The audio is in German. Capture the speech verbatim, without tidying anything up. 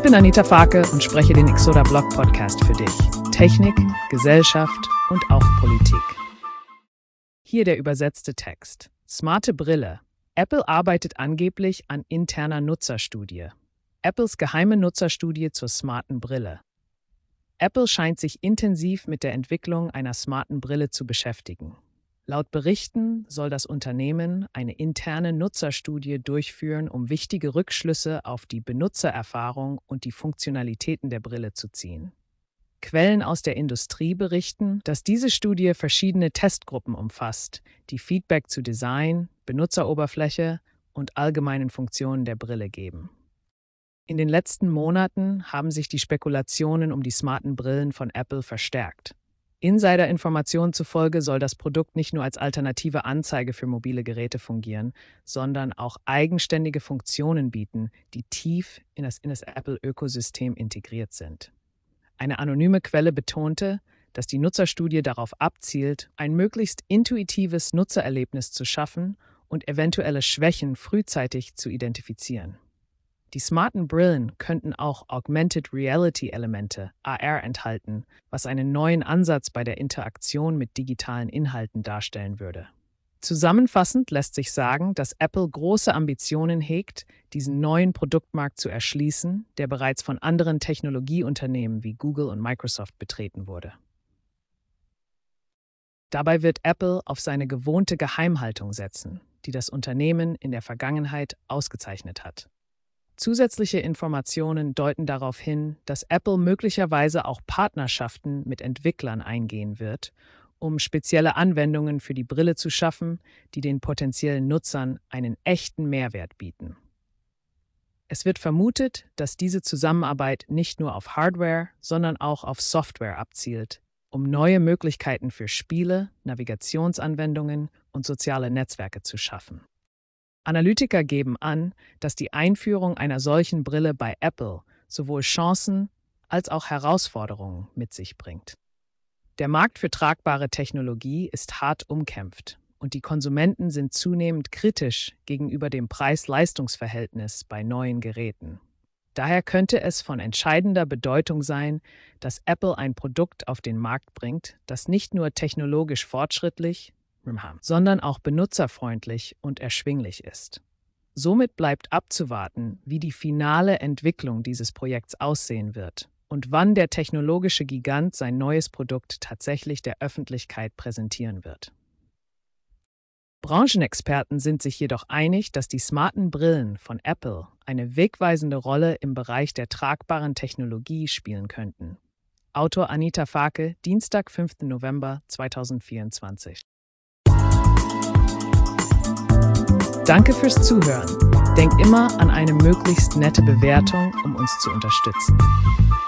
bin Anita Farke und spreche den Xoda Blog Podcast für dich. Technik, Gesellschaft und auch Politik. Hier der übersetzte Text. Smarte Brille. Apple arbeitet angeblich an interner Nutzerstudie. Apples geheime Nutzerstudie zur smarten Brille. Apple scheint sich intensiv mit der Entwicklung einer smarten Brille zu beschäftigen. Laut Berichten soll das Unternehmen eine interne Nutzerstudie durchführen, um wichtige Rückschlüsse auf die Benutzererfahrung und die Funktionalitäten der Brille zu ziehen. Quellen aus der Industrie berichten, dass diese Studie verschiedene Testgruppen umfasst, die Feedback zu Design, Benutzeroberfläche und allgemeinen Funktionen der Brille geben. In den letzten Monaten haben sich die Spekulationen um die smarten Brillen von Apple verstärkt. Insider-Informationen zufolge soll das Produkt nicht nur als alternative Anzeige für mobile Geräte fungieren, sondern auch eigenständige Funktionen bieten, die tief in das, in das Apple-Ökosystem integriert sind. Eine anonyme Quelle betonte, dass die Nutzerstudie darauf abzielt, ein möglichst intuitives Nutzererlebnis zu schaffen und eventuelle Schwächen frühzeitig zu identifizieren. Die smarten Brillen könnten auch Augmented Reality-Elemente, A R, enthalten, was einen neuen Ansatz bei der Interaktion mit digitalen Inhalten darstellen würde. Zusammenfassend lässt sich sagen, dass Apple große Ambitionen hegt, diesen neuen Produktmarkt zu erschließen, der bereits von anderen Technologieunternehmen wie Google und Microsoft betreten wurde. Dabei wird Apple auf seine gewohnte Geheimhaltung setzen, die das Unternehmen in der Vergangenheit ausgezeichnet hat. Zusätzliche Informationen deuten darauf hin, dass Apple möglicherweise auch Partnerschaften mit Entwicklern eingehen wird, um spezielle Anwendungen für die Brille zu schaffen, die den potenziellen Nutzern einen echten Mehrwert bieten. Es wird vermutet, dass diese Zusammenarbeit nicht nur auf Hardware, sondern auch auf Software abzielt, um neue Möglichkeiten für Spiele, Navigationsanwendungen und soziale Netzwerke zu schaffen. Analytiker geben an, dass die Einführung einer solchen Brille bei Apple sowohl Chancen als auch Herausforderungen mit sich bringt. Der Markt für tragbare Technologie ist hart umkämpft und die Konsumenten sind zunehmend kritisch gegenüber dem Preis-Leistungs-Verhältnis bei neuen Geräten. Daher könnte es von entscheidender Bedeutung sein, dass Apple ein Produkt auf den Markt bringt, das nicht nur technologisch fortschrittlich, sondern auch benutzerfreundlich und erschwinglich ist. Somit bleibt abzuwarten, wie die finale Entwicklung dieses Projekts aussehen wird und wann der technologische Gigant sein neues Produkt tatsächlich der Öffentlichkeit präsentieren wird. Branchenexperten sind sich jedoch einig, dass die smarten Brillen von Apple eine wegweisende Rolle im Bereich der tragbaren Technologie spielen könnten. Autor Anita Farke, Dienstag, fünften November zweitausendvierundzwanzig. Danke fürs Zuhören. Denk immer an eine möglichst nette Bewertung, um uns zu unterstützen.